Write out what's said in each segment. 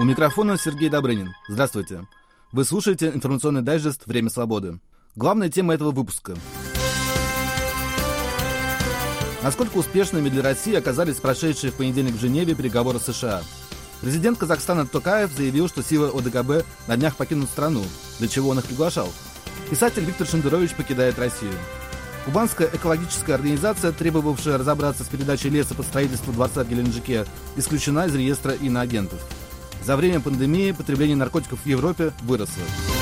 микрофона Сергей Добрынин. Здравствуйте. Вы слушаете информационный дайджест «Время свободы». Главная тема этого выпуска. Насколько успешными для России оказались прошедшие в понедельник в Женеве переговоры с США? Президент Казахстана Токаев заявил, что силы ОДКБ на днях покинут страну. Для чего он их приглашал? Писатель Виктор Шендерович покидает Россию. Кубанская экологическая организация, требовавшая разобраться с передачей леса под строительство дворца в Геленджике, исключена из реестра иноагентов. За время пандемии потребление наркотиков в Европе выросло.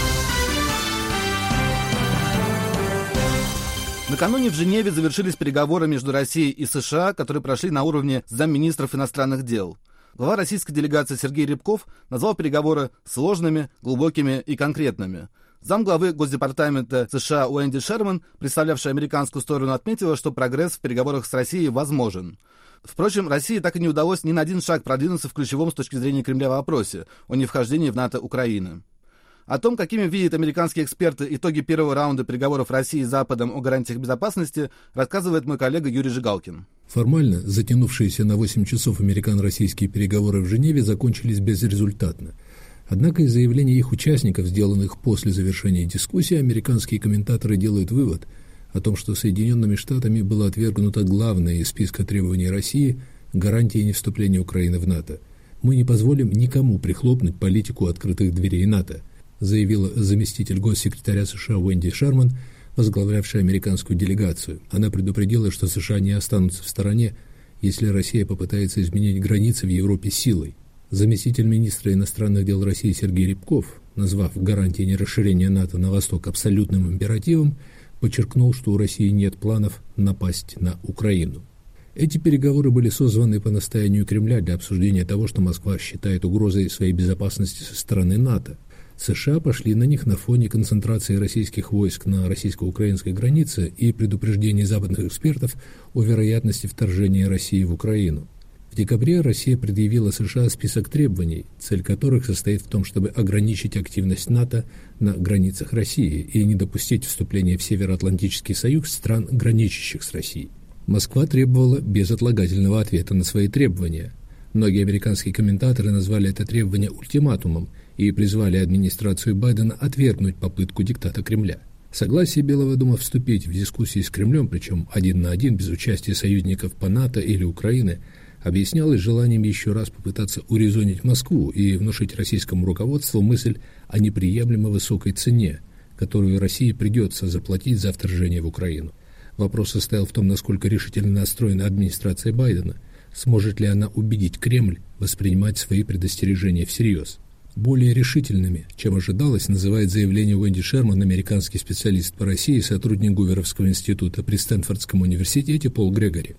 Накануне в Женеве завершились переговоры между Россией и США, которые прошли на уровне замминистров иностранных дел. Глава российской делегации Сергей Рябков назвал переговоры сложными, глубокими и конкретными. Замглавы Госдепартамента США Уэнди Шерман, представлявшая американскую сторону, отметила, что прогресс в переговорах с Россией возможен. Впрочем, России так и не удалось ни на один шаг продвинуться в ключевом с точки зрения Кремля вопросе о невхождении в НАТО Украины. О том, какими видят американские эксперты итоги первого раунда переговоров России с Западом о гарантиях безопасности, рассказывает мой коллега Юрий Жигалкин. Формально затянувшиеся на 8 часов американо-российские переговоры в Женеве закончились безрезультатно. Однако из заявлений их участников, сделанных после завершения дискуссии, американские комментаторы делают вывод о том, что Соединенными Штатами было отвергнуто главное из списка требований России – гарантии невступления Украины в НАТО. «Мы не позволим никому прихлопнуть политику открытых дверей НАТО», заявила заместитель госсекретаря США Уэнди Шерман, возглавлявшая американскую делегацию. Она предупредила, что США не останутся в стороне, если Россия попытается изменить границы в Европе силой. Заместитель министра иностранных дел России Сергей Рябков, назвав гарантии нерасширения НАТО на восток абсолютным императивом, подчеркнул, что у России нет планов напасть на Украину. Эти переговоры были созваны по настоянию Кремля для обсуждения того, что Москва считает угрозой своей безопасности со стороны НАТО. США пошли на них на фоне концентрации российских войск на российско-украинской границе и предупреждений западных экспертов о вероятности вторжения России в Украину. В декабре Россия предъявила США список требований, цель которых состоит в том, чтобы ограничить активность НАТО на границах России и не допустить вступления в Североатлантический союз стран, граничащих с Россией. Москва требовала безотлагательного ответа на свои требования. Многие американские комментаторы назвали это требование ультиматумом и призвали администрацию Байдена отвергнуть попытку диктата Кремля. Согласие Белого дома вступить в дискуссии с Кремлем, причем один на один, без участия союзников по НАТО или Украины, объяснялось желанием еще раз попытаться урезонить Москву и внушить российскому руководству мысль о неприемлемо высокой цене, которую России придется заплатить за вторжение в Украину. Вопрос состоял в том, насколько решительно настроена администрация Байдена, сможет ли она убедить Кремль воспринимать свои предостережения всерьез. Более решительными, чем ожидалось, называет заявление Уэнди Шерман американский специалист по России, сотрудник Гуверовского института при Стэнфордском университете Пол Грегори.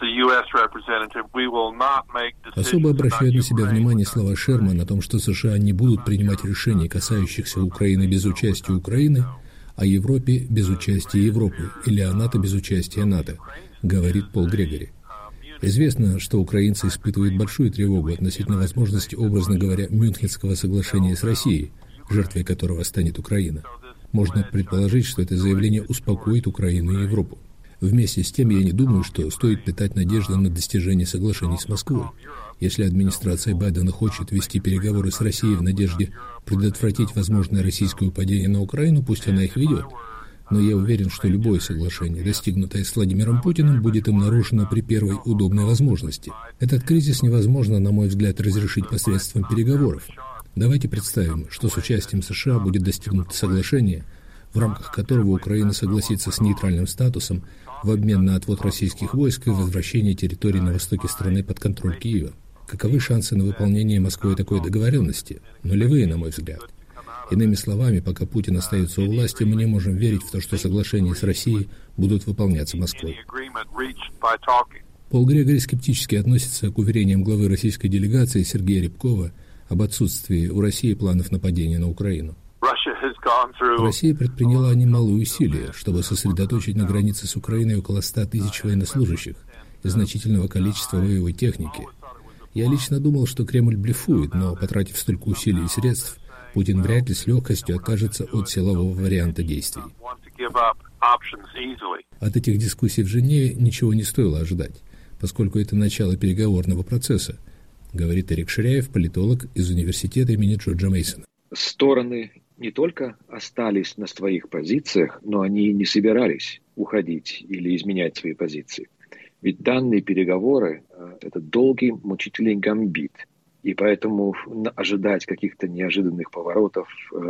Особо обращают на себя внимание слова Шерман о том, что США не будут принимать решений, касающихся Украины без участия Украины, о Европе без участия Европы или о НАТО без участия НАТО, говорит Пол Грегори. Известно, что украинцы испытывают большую тревогу относительно возможности, образно говоря, Мюнхенского соглашения с Россией, жертвой которого станет Украина. Можно предположить, что это заявление успокоит Украину и Европу. Вместе с тем, я не думаю, что стоит питать надежды на достижение соглашений с Москвой. Если администрация Байдена хочет вести переговоры с Россией в надежде предотвратить возможное российское нападение на Украину, пусть она их ведет. Но я уверен, что любое соглашение, достигнутое с Владимиром Путиным, будет им нарушено при первой удобной возможности. Этот кризис невозможно, на мой взгляд, разрешить посредством переговоров. Давайте представим, что с участием США будет достигнуто соглашение, в рамках которого Украина согласится с нейтральным статусом в обмен на отвод российских войск и возвращение территорий на востоке страны под контроль Киева. Каковы шансы на выполнение Москвой такой договоренности? Нулевые, на мой взгляд. Иными словами, пока Путин остается у власти, мы не можем верить в то, что соглашения с Россией будут выполняться Москвой. Пол Грегори скептически относится к уверениям главы российской делегации Сергея Рябкова об отсутствии у России планов нападения на Украину. Россия предприняла немалые усилия, чтобы сосредоточить на границе с Украиной около 100 тысяч военнослужащих и значительного количества боевой техники. Я лично думал, что Кремль блефует, но, потратив столько усилий и средств, Путин вряд ли с легкостью откажется от силового варианта действий. От этих дискуссий в Женеве ничего не стоило ожидать, поскольку это начало переговорного процесса. говорит Эрик Ширяев, политолог из университета имени Джорджа Мейсона. Стороны не только остались на своих позициях, но они не собирались уходить или изменять свои позиции. Ведь данные переговоры – это долгий, мучительный гамбит. И поэтому ожидать каких-то неожиданных поворотов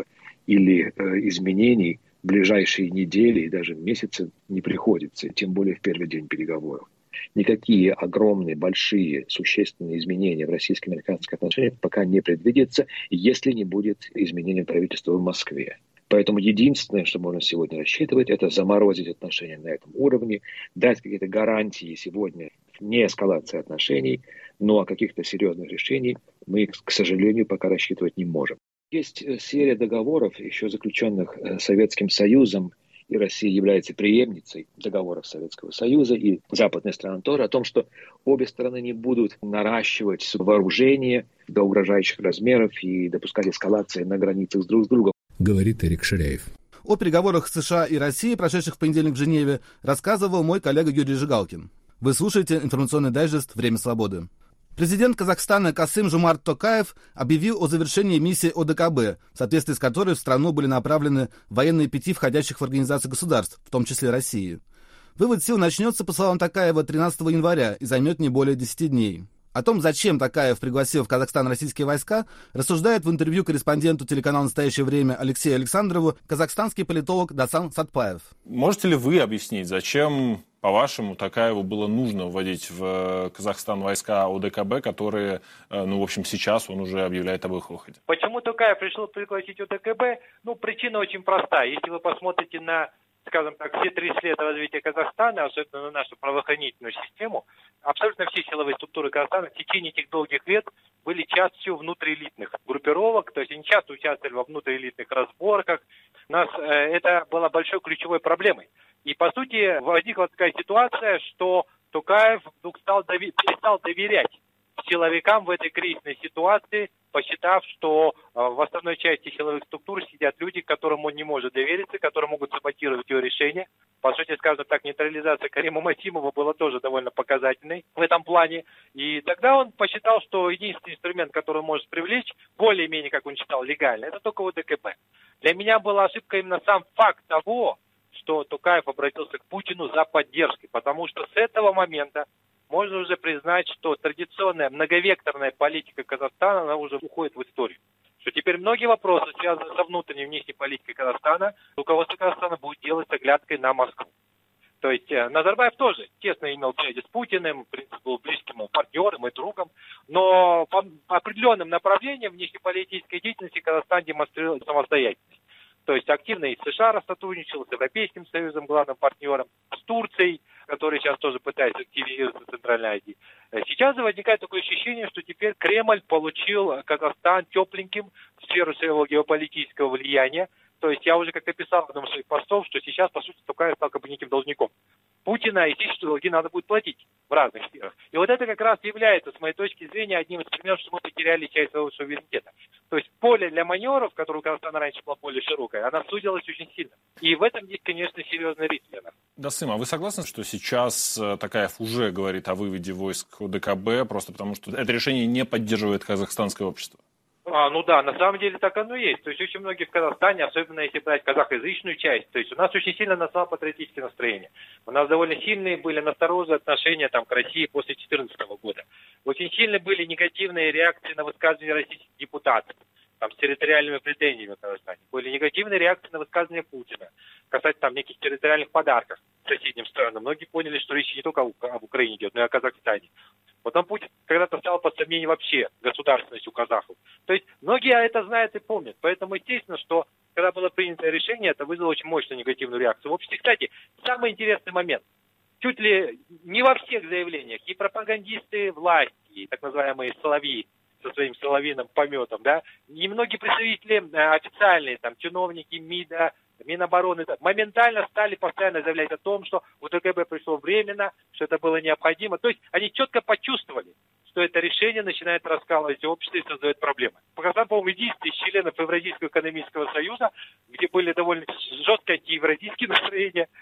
или изменений в ближайшие недели и даже месяцы не приходится, тем более в первый день переговоров. Никакие огромные, большие, существенные изменения в российско-американских отношениях пока не предвидятся, если не будет изменения правительства в Москве. Поэтому единственное, что можно сегодня рассчитывать, это заморозить отношения на этом уровне, дать какие-то гарантии сегодня не эскалации отношений, но каких-то серьезных решений мы, к сожалению, пока рассчитывать не можем. Есть серия договоров, еще заключенных Советским Союзом, и Россия является преемницей договоров Советского Союза, и западные страны тоже, о том, что обе стороны не будут наращивать вооружение до угрожающих размеров и допускать эскалации на границах друг с другом. Говорит Эрик Ширяев. О переговорах США и России, прошедших в понедельник в Женеве, рассказывал мой коллега Юрий Жигалкин. Вы слушаете информационный дайджест «Время свободы». Президент Казахстана Касым-Жомарт Токаев объявил о завершении миссии ОДКБ, в соответствии с которой в страну были направлены военные 5 входящих в организацию государств, в том числе России. Вывод сил начнется, по словам Токаева, 13 января и займет не более 10 дней. О том, зачем Токаев пригласил в Казахстан российские войска, рассуждает в интервью корреспонденту телеканала «Настоящее время» Алексею Александрову казахстанский политолог Дасан Сатпаев. Можете ли вы объяснить, зачем, по-вашему, Токаеву было нужно вводить в Казахстан войска ОДКБ, которые, сейчас он уже объявляет об их выходе? Почему Токаев решил пригласить ОДКБ? Причина очень простая. Если вы посмотрите на, скажем так, все 30 лет развития Казахстана, особенно на нашу правоохранительную систему, абсолютно все силовые структуры Казахстана в течение этих долгих лет были частью внутриэлитных группировок, то есть они часто участвовали во внутриэлитных разборках. У нас это было большой ключевой проблемой. И, по сути, возникла такая ситуация, что Токаев вдруг перестал доверять силовикам в этой кризисной ситуации, посчитав, что в основной части силовых структур сидят люди, которым он не может довериться, которые могут саботировать его решения. По сути, скажем так, нейтрализация Карима Масимова была тоже довольно показательной в этом плане. И тогда он посчитал, что единственный инструмент, который он может привлечь, более-менее, как он считал, легально, это только ОДКБ. Для меня была ошибка именно сам факт того, что Токаев обратился к Путину за поддержкой, потому что с этого момента можно уже признать, что традиционная многовекторная политика Казахстана, она уже уходит в историю. Что теперь многие вопросы, связанные со внутренней и внешней политикой Казахстана, руководство Казахстана будет делать с оглядкой на Москву. То есть Назарбаев тоже тесно имел связи с Путиным, в принципе, был близким партнером и другом, но по определенным направлениям внешнеполитической деятельности Казахстан демонстрировал самостоятельность. То есть активно и с США сотрудничал, с Европейским Союзом, главным партнером, с Турцией, который сейчас тоже пытается активизироваться в Центральной Азии. Сейчас возникает такое ощущение, что теперь Кремль получил Казахстан тепленьким в сферу своего геополитического влияния. То есть я уже как-то писал в одном из своих постов, что сейчас, по сути, Токаев стал как бы неким должником Путина, и здесь долги надо будет платить в разных сферах. И вот это как раз является, с моей точки зрения, одним из примеров, что мы потеряли часть своего суверенитета. То есть поле для маневров, которое у Казахстана раньше было более широкое, она сузилась очень сильно. И в этом есть, конечно, серьезный риск для нас. Дасым, а вы согласны, что сейчас Токаев уже говорит о выводе войск ОДКБ, просто потому что это решение не поддерживает казахстанское общество? Да, на самом деле так оно и есть. То есть очень многие в Казахстане, особенно если брать казахоязычную часть, то есть у нас очень сильно национал-патриотические настроения. У нас довольно сильные были настороженные отношения к России после 2014 года. Очень сильные были негативные реакции на высказывания российских депутатов, с территориальными претензиями в Казахстане. Были негативные реакции на высказывания Путина касательно неких территориальных подарков соседним странам. Многие поняли, что речь не только об Украине идет, но и о Казахстане. Потом Путин когда-то стал под сомнение вообще государственностью казахов. То есть многие это знают и помнят. Поэтому естественно, что когда было принято решение, это вызвало очень мощную негативную реакцию. В общем, кстати, самый интересный момент. Чуть ли не во всех заявлениях и пропагандисты власти, и так называемые соловьи со своим соловьиным пометом, и многие представители официальные, чиновники МИДа, Минобороны, моментально стали постоянно заявлять о том, что УДКБ пришло временно, что это было необходимо. То есть они четко почувствовали, что это решение начинает раскалывать общество и создает проблемы. Казахстан, по-моему, единственный из членов Евразийского экономического союза, где были довольно жестко антиевразийские настроения,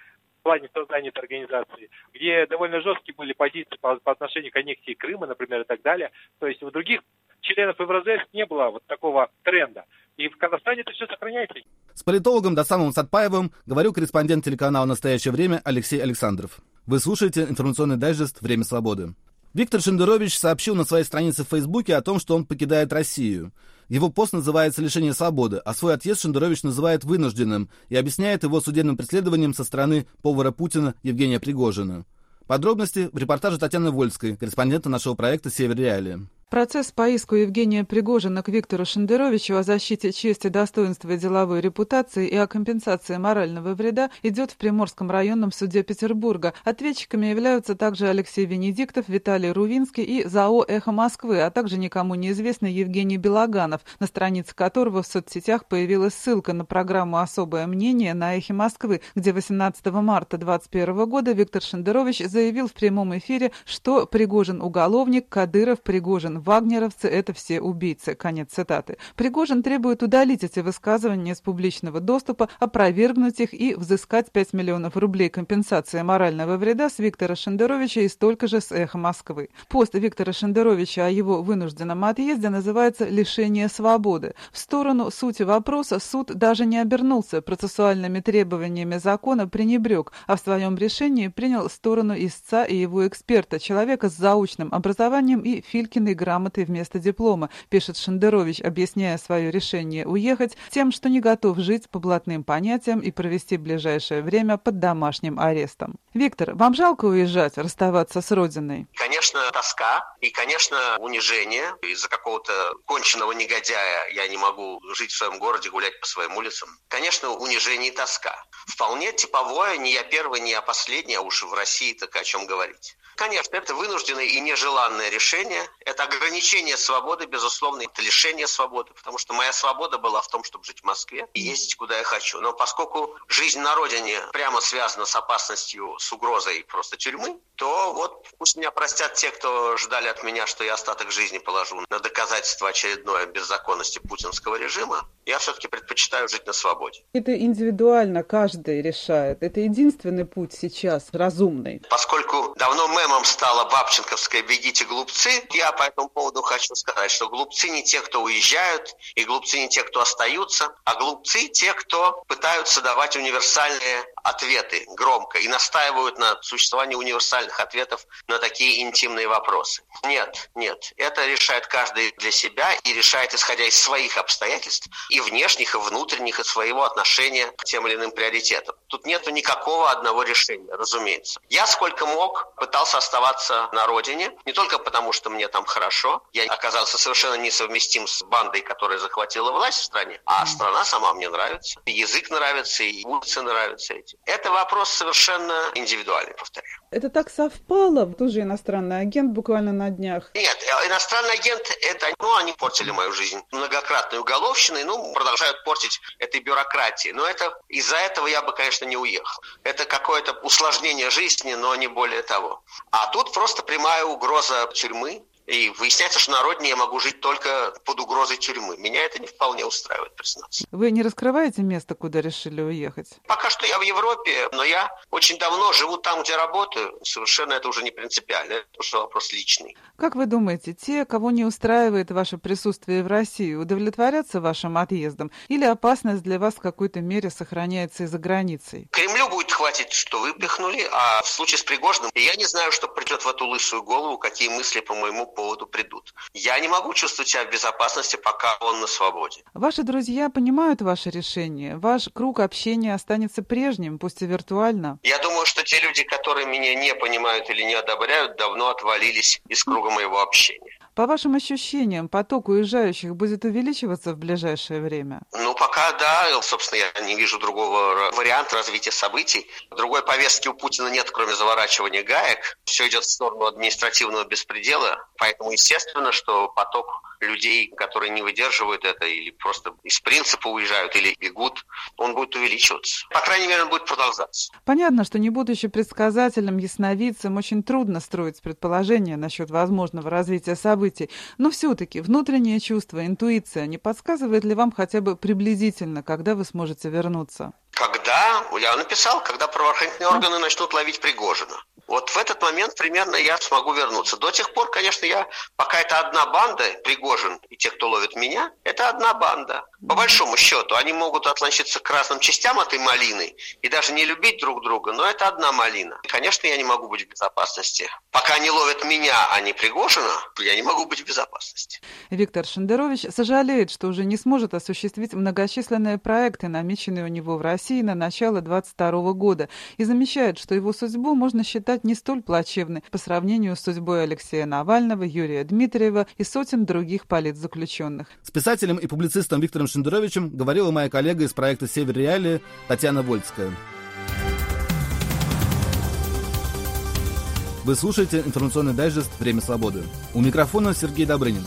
плане создания этой организации, где довольно жесткие были позиции по отношению к аннексии Крыма, например, и так далее. То есть у других членов ЕВРЗС не было вот такого тренда. И в Казахстане это все сохраняется. С политологом Досамом Сатпаевым говорил корреспондент телеканала «Настоящее время» Алексей Александров. Вы слушаете информационный дайджест «Время свободы». Виктор Шендерович сообщил на своей странице в Фейсбуке о том, что он покидает Россию. Его пост называется «Лишение свободы», а свой отъезд Шендерович называет вынужденным и объясняет его судебным преследованием со стороны повара Путина Евгения Пригожина. Подробности в репортаже Татьяны Вольской, корреспондента нашего проекта «Север Реалии». Процесс по иску Евгения Пригожина к Виктору Шендеровичу о защите чести, достоинства и деловой репутации и о компенсации морального вреда идет в Приморском районном суде Петербурга. Ответчиками являются также Алексей Венедиктов, Виталий Рувинский и ЗАО «Эхо Москвы», а также никому неизвестный Евгений Белоганов, на странице которого в соцсетях появилась ссылка на программу «Особое мнение» на «Эхе Москвы», где 18 марта 2021 года Виктор Шендерович заявил в прямом эфире, что Пригожин уголовник, Кадыров, Пригожин вагнеровцы – это все убийцы. Конец цитаты. Пригожин требует удалить эти высказывания из публичного доступа, опровергнуть их и взыскать 5 миллионов рублей компенсации морального вреда с Виктора Шендеровича и столько же с «Эхо Москвы». Пост Виктора Шендеровича о его вынужденном отъезде называется «Лишение свободы». В сторону сути вопроса суд даже не обернулся, процессуальными требованиями закона пренебрег, а в своем решении принял сторону истца и его эксперта, человека с заочным образованием и Филькиной грамотой вместо диплома, пишет Шендерович, объясняя свое решение уехать тем, что не готов жить по блатным понятиям и провести ближайшее время под домашним арестом. Виктор, вам жалко уезжать, расставаться с родиной? Конечно, тоска и, конечно, унижение. Из-за какого-то конченного негодяя я не могу жить в своем городе, гулять по своим улицам. Конечно, унижение и тоска. Вполне типовое, не я первый, не я последний, а уж в России так о чем говорить. Конечно, это вынужденное и нежеланное решение. Это ограничение свободы, безусловно, это лишение свободы, потому что моя свобода была в том, чтобы жить в Москве и ездить куда я хочу. Но поскольку жизнь на родине прямо связана с опасностью, с угрозой просто тюрьмы, то вот пусть меня простят те, кто ждали от меня, что я остаток жизни положу на доказательство очередной беззаконности путинского режима. Я все-таки предпочитаю жить на свободе. Это индивидуально каждый решает. Это единственный путь сейчас разумный. Поскольку давно мемом стала бабченковская «бегите, глупцы», я по этому поводу хочу сказать, что глупцы не те, кто уезжают, и глупцы не те, кто остаются, а глупцы те, кто пытаются давать универсальные ответы громко и настаивают на существовании универсальных ответов на такие интимные вопросы. Нет, это решает каждый для себя и решает, исходя из своих обстоятельств, и внешних, и внутренних, и своего отношения к тем или иным приоритетам. Тут нету никакого одного решения, разумеется. Я сколько мог пытался оставаться на родине, не только потому, что мне там хорошо, я оказался совершенно несовместим с бандой, которая захватила власть в стране, а страна сама мне нравится, язык нравится, и улицы нравятся эти. Это вопрос совершенно индивидуальный, повторяю. Это так совпало? Тоже иностранный агент буквально на днях. Нет, иностранный агент, они портили мою жизнь многократной уголовщиной, продолжают портить этой бюрократией. Но из-за этого я бы, конечно, не уехал. Это какое-то усложнение жизни, но не более того. А тут просто прямая угроза тюрьмы. И выясняется, что на родине я могу жить только под угрозой тюрьмы. Меня это не вполне устраивает, признаться. Вы не раскрываете место, куда решили уехать? Пока что я в Европе, но я очень давно живу там, где работаю. Совершенно это уже не принципиально. Это уже вопрос личный. Как вы думаете, те, кого не устраивает ваше присутствие в России, удовлетворятся вашим отъездом? Или опасность для вас в какой-то мере сохраняется и за границей? Кремлю будет хватить, что выпихнули, а в случае с Пригожиным я не знаю, что придет в эту лысую голову, какие мысли по моему поводу придут. Я не могу чувствовать себя в безопасности, пока он на свободе. Ваши друзья понимают ваше решение? Ваш круг общения останется прежним, пусть и виртуально? Я думаю, что те люди, которые меня не понимают или не одобряют, давно отвалились из круга моего общения. По вашим ощущениям, поток уезжающих будет увеличиваться в ближайшее время? Пока да. Собственно, я не вижу другого варианта развития событий. Другой повестки у Путина нет, кроме заворачивания гаек. Все идет в сторону административного беспредела. Поэтому естественно, что поток людей, которые не выдерживают это или просто из принципа уезжают или бегут, он будет увеличиваться. По крайней мере, он будет продолжаться. Понятно, что не будучи предсказателем, ясновидцем, очень трудно строить предположения насчет возможного развития событий. Но все-таки внутреннее чувство, интуиция не подсказывает ли вам хотя бы приблизительно, когда вы сможете вернуться? Когда когда, я написал, когда правоохранительные органы начнут ловить Пригожина. Вот в этот момент примерно я смогу вернуться. До тех пор, конечно, пока это одна банда, Пригожин и те, кто ловит меня, это одна банда. По большому счету, они могут отличиться к разным частям этой малины и даже не любить друг друга, но это одна малина. И, конечно, я не могу быть в безопасности. Пока они ловят меня, а не Пригожина, я не могу быть в безопасности. Виктор Шендерович сожалеет, что уже не сможет осуществить многочисленные проекты, намеченные у него в России на начало 2022 года, и замечает, что его судьбу можно считать не столь плачевной по сравнению с судьбой Алексея Навального, Юрия Дмитриева и сотен других политзаключенных. С писателем и публицистом Виктором Шендеровичем говорила моя коллега из проекта «Север Реалии» Татьяна Вольская. Вы слушаете информационный дайджест «Время свободы». У микрофона Сергей Добрынин.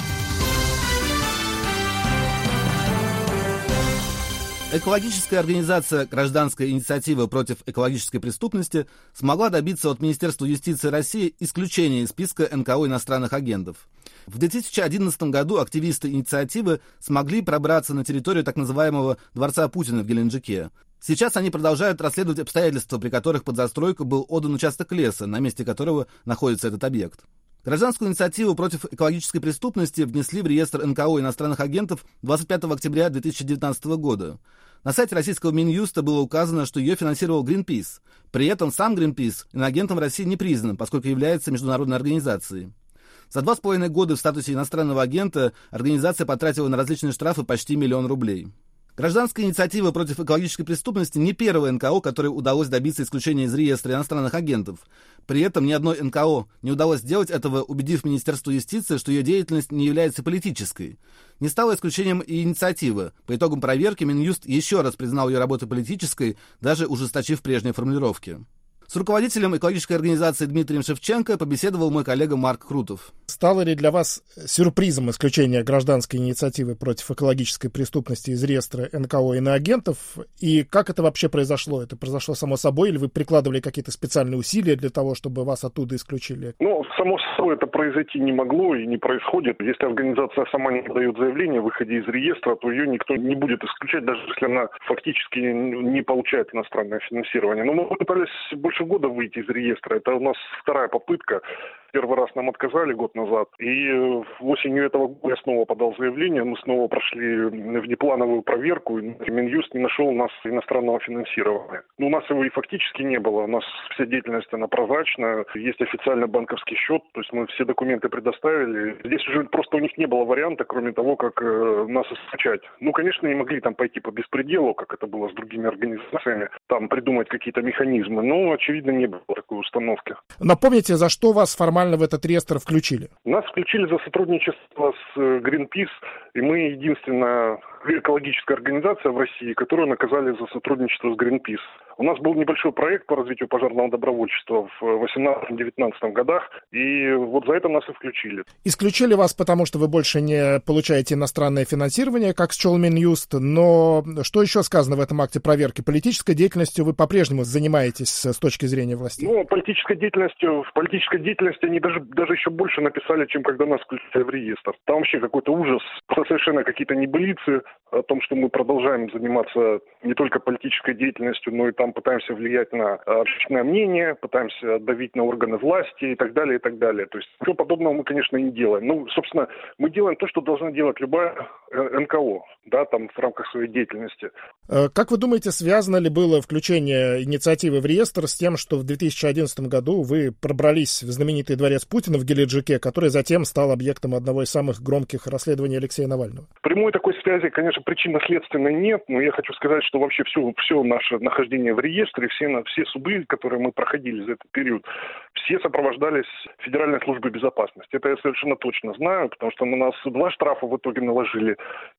Экологическая организация «Гражданская инициатива против экологической преступности» смогла добиться от Министерства юстиции России исключения из списка НКО иностранных агентов. В 2011 году активисты инициативы смогли пробраться на территорию так называемого «Дворца Путина» в Геленджике. Сейчас они продолжают расследовать обстоятельства, при которых под застройку был отдан участок леса, на месте которого находится этот объект. Гражданскую инициативу против экологической преступности внесли в реестр НКО иностранных агентов 25 октября 2019 года. На сайте российского Минюста было указано, что ее финансировал Greenpeace. При этом сам Greenpeace иноагентом в России не признан, поскольку является международной организацией. За 2,5 года в статусе иностранного агента организация потратила на различные штрафы почти 1 миллион рублей. Гражданская инициатива против экологической преступности не первая НКО, которой удалось добиться исключения из реестра иностранных агентов. При этом ни одной НКО не удалось сделать этого, убедив Министерство юстиции, что ее деятельность не является политической. Не стало исключением и инициатива. По итогам проверки Минюст еще раз признал ее работу политической, даже ужесточив прежние формулировки. С руководителем экологической организации Дмитрием Шевченко побеседовал мой коллега Марк Крутов. Стало ли для вас сюрпризом исключение гражданской инициативы против экологической преступности из реестра НКО иноагентов? И как это вообще произошло? Это произошло само собой, или вы прикладывали какие-то специальные усилия для того, чтобы вас оттуда исключили? Само собой это произойти не могло и не происходит. Если организация сама не подает заявление о выходе из реестра, то ее никто не будет исключать, даже если она фактически не получает иностранное финансирование. Но мы пытались больше года выйти из реестра. Это у нас вторая попытка. Первый раз нам отказали год назад. И осенью этого года я снова подал заявление. Мы снова прошли внеплановую проверку. И Минюст не нашел у нас иностранного финансирования. У нас его и фактически не было. У нас вся деятельность, она прозрачная. Есть официальный банковский счет. То есть мы все документы предоставили. Здесь уже просто у них не было варианта, кроме того, как нас исключать. Конечно, не могли там пойти по беспределу, как это было с другими организациями. Там придумать какие-то механизмы. Но, очевидно, не было такой установки. Напомните, за что вас формально в этот реестр включили? Нас включили за сотрудничество с Greenpeace, и мы единственная экологическая организация в России, которую наказали за сотрудничество с Greenpeace. У нас был небольшой проект по развитию пожарного добровольчества в 18-19 годах, и вот за это нас и включили. Исключили вас, потому что вы больше не получаете иностранное финансирование, как счел Минюст, но что еще сказано в этом акте проверки? Политической деятельностью вы по-прежнему занимаетесь с точки зрения власти? Политической деятельности они даже еще больше написали, чем когда нас включили в реестр. Там вообще какой-то ужас, совершенно какие-то небылицы о том, что мы продолжаем заниматься не только политической деятельностью, но и там пытаемся влиять на общественное мнение, пытаемся давить на органы власти и так далее, и так далее. То есть ничего подобного мы, конечно, не делаем. Собственно, мы делаем то, что должна делать любая НКО, там в рамках своей деятельности. Как вы думаете, связано ли было включение инициативы в реестр с тем, что в 2011 году вы пробрались в знаменитый дворец Путина в Геленджике, который затем стал объектом одного из самых громких расследований Алексея Навального? Прямой такой связи, конечно, причинно-следственной нет, но я хочу сказать, что вообще все наше нахождение в реестре, все суды, которые мы проходили за этот период, все сопровождались Федеральной службой безопасности. Это я совершенно точно знаю, потому что на нас 2 штрафа в итоге наложили.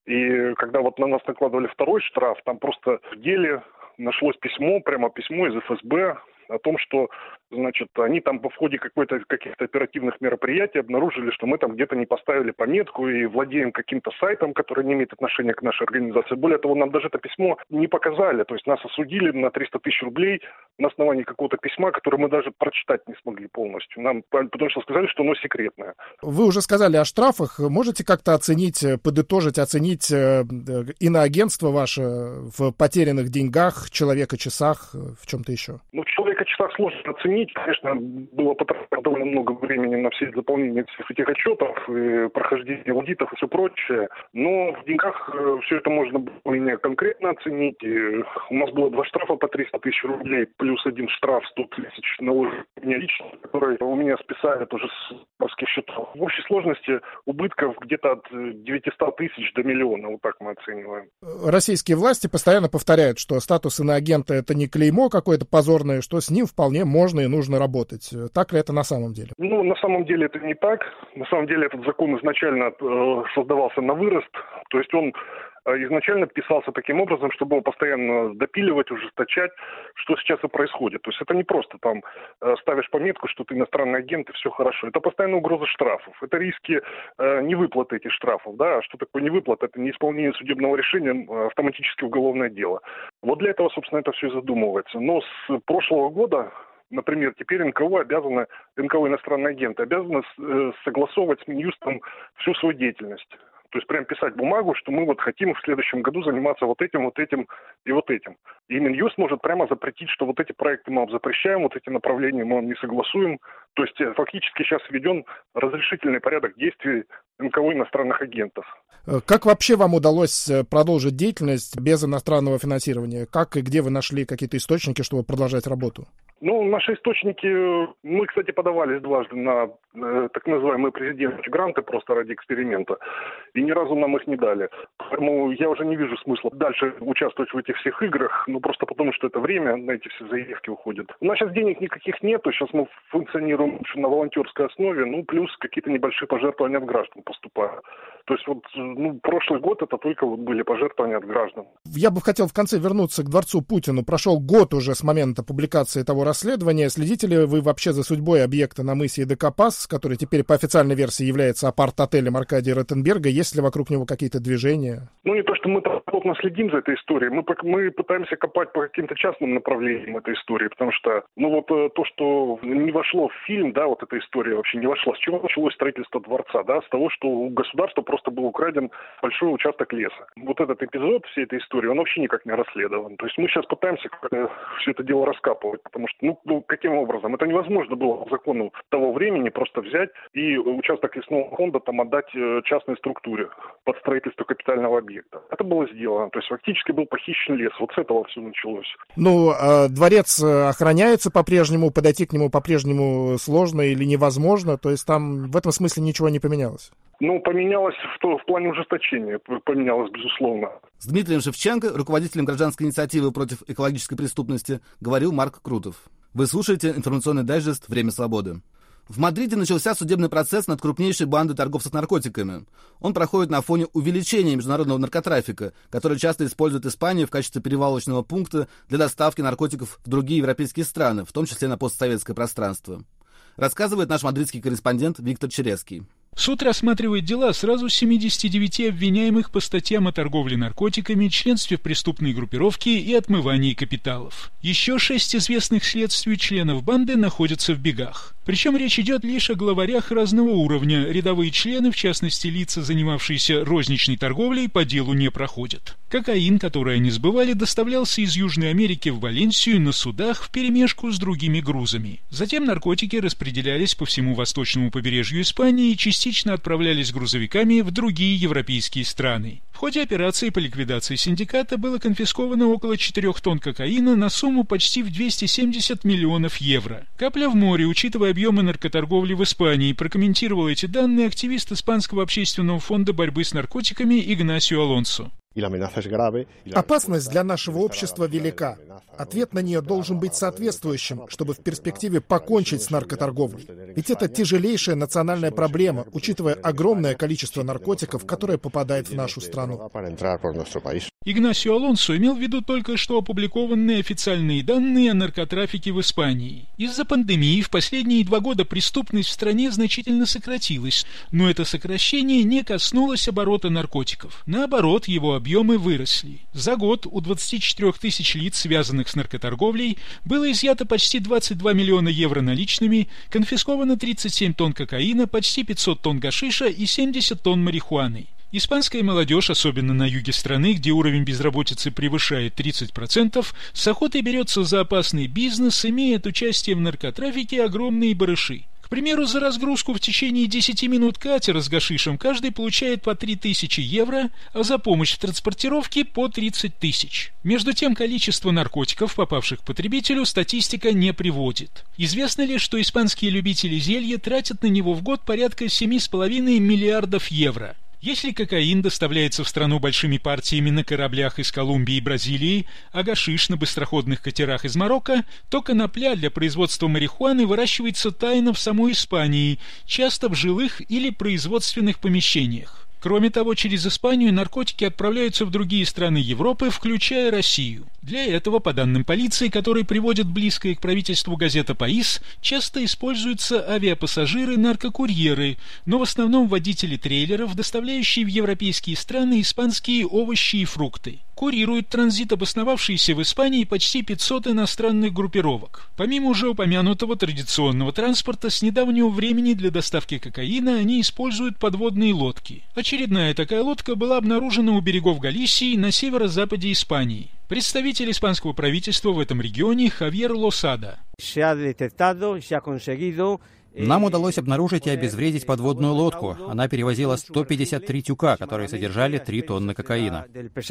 И когда на нас накладывали второй штраф, там просто в деле нашлось письмо из ФСБ о том, что, они там в ходе каких-то оперативных мероприятий обнаружили, что мы там где-то не поставили пометку и владеем каким-то сайтом, который не имеет отношения к нашей организации. Более того, нам даже это письмо не показали. То есть нас осудили на 300 тысяч рублей на основании какого-то письма, которое мы даже прочитать не смогли полностью. Нам потому что сказали, что оно секретное. Вы уже сказали о штрафах. Можете как-то оценить, подытожить, оценить иноагентство ваше в потерянных деньгах, человека-часах, в чем-то еще? Ну, в человека-часах сложно оценить. Конечно, было потрачено довольно много времени на все заполнение всех этих отчетов, и прохождение аудитов и все прочее. Но в деньгах все это можно было не конкретно оценить. И у нас было 2 штрафа по 300 тысяч рублей, плюс 1 штраф 100 тысяч наложен мне лично, который у меня списали тоже с банковских счетов. В общей сложности убытков где-то от 900 тысяч до миллиона, вот так мы оцениваем. Российские власти постоянно повторяют, что статус иноагента — это не клеймо какое-то позорное, что с ним вполне можно и нужно работать. Так ли это на самом деле? Ну, на самом деле это не так. На самом деле этот закон изначально создавался на вырост, то есть он изначально писался таким образом, чтобы его постоянно допиливать, ужесточать, что сейчас и происходит. То есть это не просто там ставишь пометку, что ты иностранный агент и все хорошо. Это постоянная угроза штрафов. Это риски невыплаты этих штрафов. Да? А что такое невыплата? Это неисполнение судебного решения, автоматически уголовное дело. Вот для этого, собственно, это все и задумывается. Но с прошлого года, например, теперь НКО иностранные агенты обязаны согласовывать с Минюстом всю свою деятельность. То есть прям писать бумагу, что мы вот хотим в следующем году заниматься вот этим и вот этим. И Минюст может прямо запретить, что вот эти проекты мы вам запрещаем, вот эти направления мы вам не согласуем. То есть фактически сейчас введен разрешительный порядок действий НКО иностранных агентов. Как вообще вам удалось продолжить деятельность без иностранного финансирования? Как и где вы нашли какие-то источники, чтобы продолжать работу? Ну, наши источники, мы, кстати, подавались дважды на так называемые президентские гранты просто ради эксперимента, и ни разу нам их не дали. Поэтому я уже не вижу смысла дальше участвовать в этих всех играх, ну просто потому, что это время на эти все заявки уходит. У нас сейчас денег никаких нету, сейчас мы функционируем на волонтерской основе, ну плюс какие-то небольшие пожертвования от граждан поступают. То есть вот, прошлый год это только вот были пожертвования от граждан. Я бы хотел в конце вернуться к дворцу Путину. Прошел год уже с момента публикации того расследования. Следите ли вы вообще за судьбой объекта на мысе Эдекопас, который теперь по официальной версии является апарт-отелем Аркадия Ротенберга? Есть ли вокруг него какие-то движения? Ну, не то, что мы плотно следим за этой историей. Мы пытаемся копать по каким-то частным направлениям этой истории, потому что, то, что не вошло в фильм, да, вот эта история вообще не вошла. С чего началось строительство дворца? Да, с того, что у государства просто был украден большой участок леса. Вот этот эпизод всей этой истории, он вообще никак не расследован. То есть мы сейчас пытаемся все это дело раскапывать, потому что, каким образом? Это невозможно было по закону того времени просто взять и участок лесного фонда там отдать частной структуре под строительство капитального объекта. Это было сделано. То есть фактически был похищен лес. Вот с этого все началось. Дворец охраняется по-прежнему, подойти к нему по-прежнему сложно или невозможно? То есть там в этом смысле ничего не поменялось? Поменялось в плане ужесточения. Поменялось, безусловно. С Дмитрием Шевченко, руководителем гражданской инициативы против экологической преступности, говорил Марк Крутов. Вы слушаете информационный дайджест «Время свободы». В Мадриде начался судебный процесс над крупнейшей бандой торговцев наркотиками. Он проходит на фоне увеличения международного наркотрафика, который часто использует Испанию в качестве перевалочного пункта для доставки наркотиков в другие европейские страны, в том числе на постсоветское пространство. Рассказывает наш мадридский корреспондент Виктор Черевский. Суд рассматривает дела сразу 79 обвиняемых по статьям о торговле наркотиками, членстве в преступной группировке и отмывании капиталов. Еще 6 известных следствию членов банды находятся в бегах. Причем речь идет лишь о главарях разного уровня. Рядовые члены, в частности лица, занимавшиеся розничной торговлей, по делу не проходят. Кокаин, который они сбывали, доставлялся из Южной Америки в Валенсию на судах вперемешку с другими грузами. Затем наркотики распределялись по всему восточному побережью Испании и частично отправлялись грузовиками в другие европейские страны. В ходе операции по ликвидации синдиката было конфисковано около 4 тонн кокаина на сумму почти в 270 миллионов евро. Капля в море, учитывая объемы наркоторговли в Испании, прокомментировал эти данные активист Испанского общественного фонда борьбы с наркотиками Игнасио Алонсо. Опасность для нашего общества велика. Ответ на нее должен быть соответствующим, чтобы в перспективе покончить с наркоторговлей. Ведь это тяжелейшая национальная проблема, учитывая огромное количество наркотиков, которое попадает в нашу страну. Игнасио Алонсо имел в виду только что опубликованные официальные данные о наркотрафике в Испании. Из-за пандемии в последние 2 года преступность в стране значительно сократилась, но это сокращение не коснулось оборота наркотиков. Наоборот, его объемы выросли. За год у 24 тысяч лиц, связанных с наркоторговлей, было изъято почти 22 миллиона евро наличными, конфисковано 37 тонн кокаина, почти 500 тонн гашиша и 70 тонн марихуаны. Испанская молодежь, особенно на юге страны, где уровень безработицы превышает 30%, с охотой берется за опасный бизнес, имея от участия в наркотрафике огромные барыши. К примеру, за разгрузку в течение 10 минут катера с гашишем каждый получает по 3000 евро, а за помощь в транспортировке по 30 тысяч. Между тем, количество наркотиков, попавших к потребителю, статистика не приводит. Известно ли, что испанские любители зелья тратят на него в год порядка 7,5 миллиардов евро? Если кокаин доставляется в страну большими партиями на кораблях из Колумбии и Бразилии, а гашиш на быстроходных катерах из Марокко, то конопля для производства марихуаны выращивается тайно в самой Испании, часто в жилых или производственных помещениях. Кроме того, через Испанию наркотики отправляются в другие страны Европы, включая Россию. Для этого, по данным полиции, которые приводит близкая к правительству газета «Паис», часто используются авиапассажиры-наркокурьеры, но в основном водители трейлеров, доставляющие в европейские страны испанские овощи и фрукты. Курируют транзит обосновавшиеся в Испании почти 500 иностранных группировок. Помимо уже упомянутого традиционного транспорта, с недавнего времени для доставки кокаина они используют подводные лодки. Очередная такая лодка была обнаружена у берегов Галисии на северо-западе Испании. Представитель испанского правительства в этом регионе Хавьер Лосада. Нам удалось обнаружить и обезвредить подводную лодку. Она перевозила 153 тюка, которые содержали 3 тонны кокаина.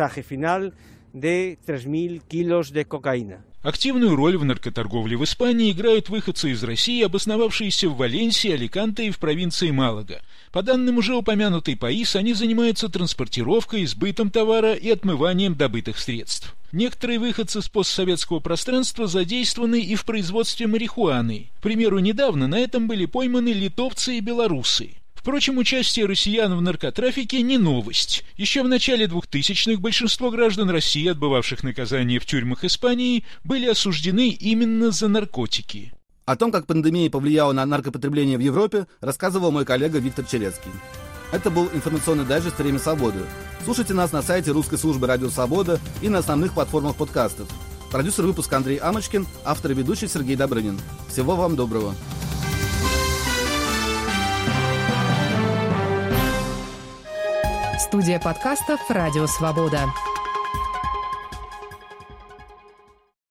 Активную роль в наркоторговле в Испании играют выходцы из России, обосновавшиеся в Валенсии, Аликанте и в провинции Малага. По данным уже упомянутой ПАИС, они занимаются транспортировкой, сбытом товара и отмыванием добытых средств. Некоторые выходцы с постсоветского пространства задействованы и в производстве марихуаны. К примеру, недавно на этом были пойманы литовцы и белорусы. Впрочем, участие россиян в наркотрафике не новость. Еще в начале 2000-х большинство граждан России, отбывавших наказание в тюрьмах Испании, были осуждены именно за наркотики. О том, как пандемия повлияла на наркопотребление в Европе, рассказывал мой коллега Виктор Черецкий. Это был информационный дайджест «Время свободы». Слушайте нас на сайте русской службы «Радио Свобода» и на основных платформах подкастов. Продюсер выпуска Андрей Амочкин, автор и ведущий Сергей Добрынин. Всего вам доброго. Студия подкастов «Радио Свобода».